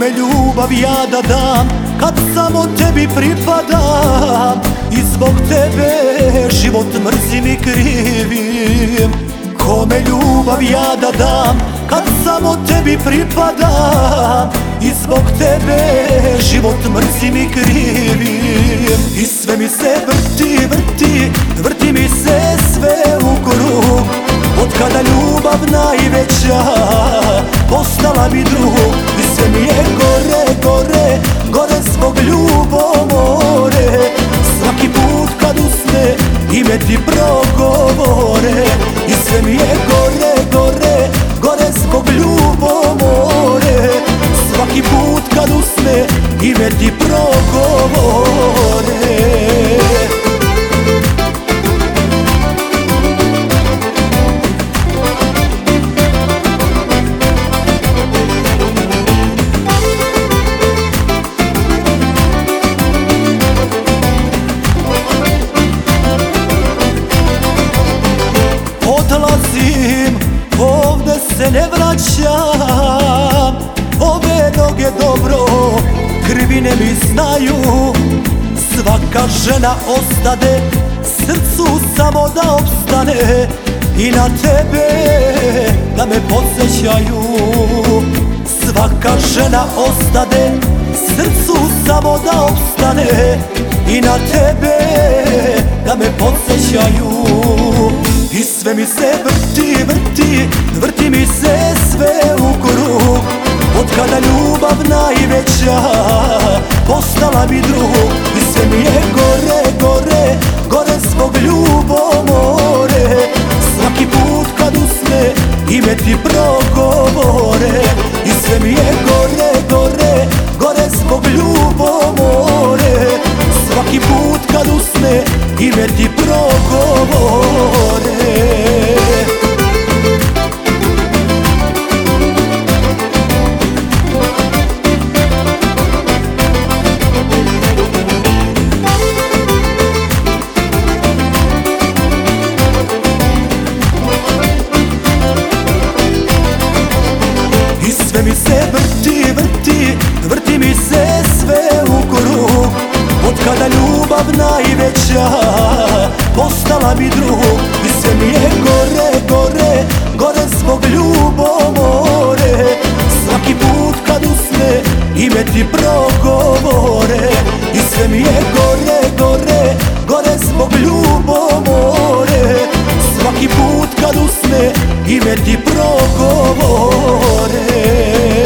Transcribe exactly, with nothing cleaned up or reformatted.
Kome ljubav ja da dam kad samo tebi pripadam, i zbog tebe život mrzim i krivim. Kome ljubav ja da dam kad samo tebi pripadam, i zbog tebe život mrzim i krivim. I sve mi se vrti, vrti, vrti mi se sve u krug, od kada ljubav najveća postala mi drug. I sve mi je gore, gore, gore zbog ljubomore. Svaki put kad usne ime ti progovore. I sve mi je gore, gore, gore zbog ljubomore. Svaki put kad usne ime ti progovore. Odlazim, ovde se ne vraćam, ove noge dobro krivine mi znaju. Svaka žena ostade srcu samo da opstane, i na tebe da me podsjećaju. Svaka žena ostade srcu samo da opstane, i na tebe da me podsjećaju. I sve mi se vrti, vrti, vrti mi se sve u krug, od kada ljubav najveća postala mi drug. I sve mi je gore, gore, gore zbog ljubomore. Svaki put kad usne ime ti progovore. I sve mi je gore, gore, gore zbog ljubomore. Svaki put kad usne ime ti progovore. Sve mi se vrti, vrti, vrti mi se sve u krug, od kada ljubav najveća postala mi drug. I sve mi je gore, gore, gore zbog ljubomore. Svaki put kad usne ime ti progovore. I sve mi je gore, gore, gore zbog ljubomore. Svaki put kad usne ime ti progovore.